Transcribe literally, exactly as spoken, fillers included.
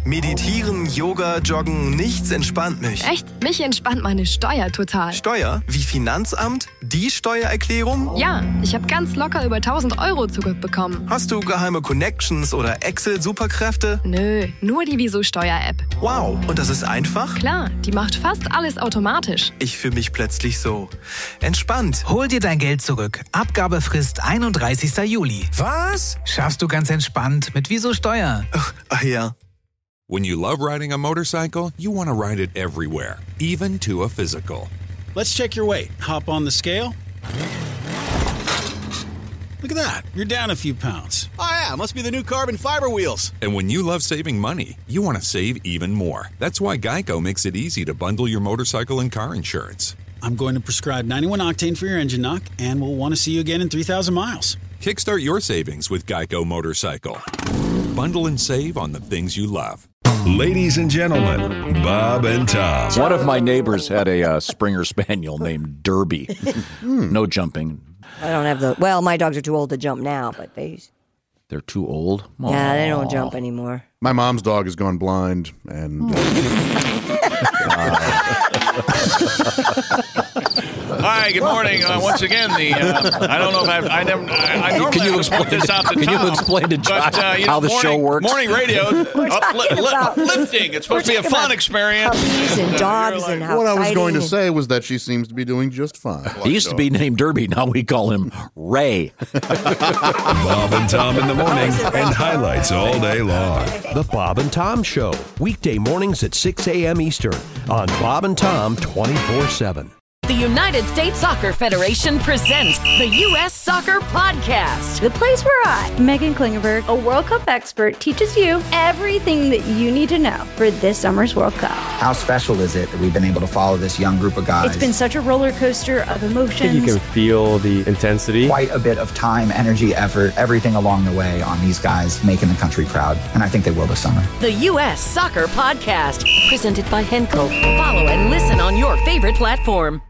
Meditieren, Yoga, Joggen, nichts entspannt mich. Echt? Mich entspannt meine Steuer total. Steuer? Wie Finanzamt? Die Steuererklärung? Ja, ich habe ganz locker über tausend Euro zurückbekommen. Hast du geheime Connections oder Excel-Superkräfte? Nö, nur die Wieso-Steuer-App. Wow, und das ist einfach? Klar, die macht fast alles automatisch. Ich fühle mich plötzlich so entspannt. Hol dir dein Geld zurück. Abgabefrist einunddreißigster Juli. Was? Schaffst du ganz entspannt mit Wieso Steuer. Ach, ach ja. When you love riding a motorcycle, you want to ride it everywhere, even to a physical. Let's check your weight. Hop on the scale. Look at that. You're down a few pounds. Oh, yeah. Must be the new carbon fiber wheels. And when you love saving money, you want to save even more. That's why Geico makes it easy to bundle your motorcycle and car insurance. I'm going to prescribe ninety-one octane for your engine knock, and we'll want to see you again in three thousand miles. Kickstart your savings with Geico Motorcycle. Bundle and save on the things you love. Ladies and gentlemen, Bob and Tom. One of my neighbors had a uh, Springer Spaniel named Derby. No jumping. I don't have the... Well, my dogs are too old to jump now, but they... They're too old? Aww. Yeah, they don't jump anymore. My mom's dog has gone blind, and... Hi, good morning. Uh, once again, the uh, I don't know if I've, I never I, I normally can you explain this out to Can Tom, you explain to Josh but, uh, you know, how the morning, show works? Morning radio, upli- about, uplifting. It's supposed to be a fun experience. Puppies and dogs like, and how what I was fighting going to and... say was that she seems to be doing just fine. He used to be named Derby. Now we call him Ray. Bob and Tom in the morning and highlights all day long. The Bob and Tom Show, weekday mornings at six a.m. Eastern on Bob and Tom twenty-four seven. The United States Soccer Federation presents the U S Soccer Podcast. The place where I, Megan Klingenberg, a World Cup expert, teaches you everything that you need to know for this summer's World Cup. How special is it that we've been able to follow this young group of guys? It's been such a roller coaster of emotions. I think you can feel the intensity. Quite a bit of time, energy, effort, everything along the way on these guys making the country proud. And I think they will this summer. The U S Soccer Podcast, presented by Henkel. Follow and listen on your favorite platform.